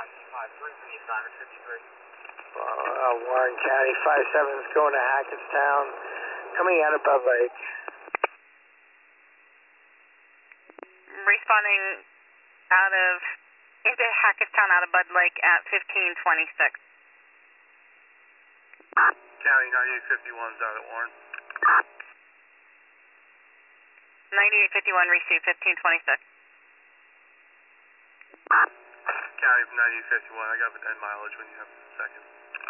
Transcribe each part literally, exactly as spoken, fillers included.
Uh, Warren County, five seven is going to Hackettstown, coming out of Bud Lake. Responding out of, into Hackettstown out of Bud Lake at fifteen twenty-six. County ninety-eight fifty-one is out at Warren. ninety-eight fifty-one, receive fifteen twenty-six. County from ninety-eight fifty-one, I got end mileage when you have a second.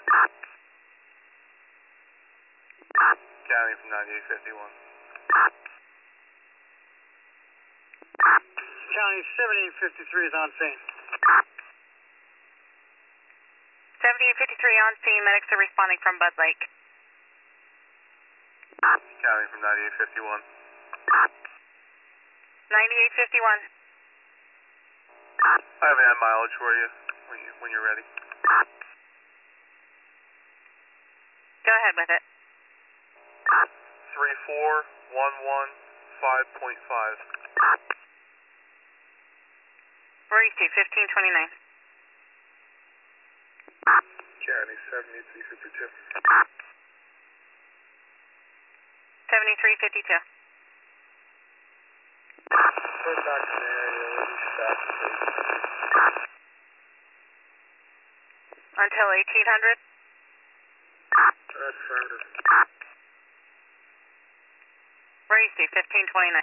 County from ninety-eight fifty-one. County seventy-eight fifty-three is on scene. seventy-eight fifty-three on scene, medics are responding from Bud Lake. County from ninety-eight fifty-one. ninety-eight fifty-one. I have an end mileage for you when, you when you're ready. Go ahead with it. three four one one five point five. Receive fifteen twenty-nine. County seventy-three fifty-two. seventy-three fifty-two. Go back to the area where you stopped, please. Until eighteen hundred. Affirmative. Receive fifteen twenty-nine.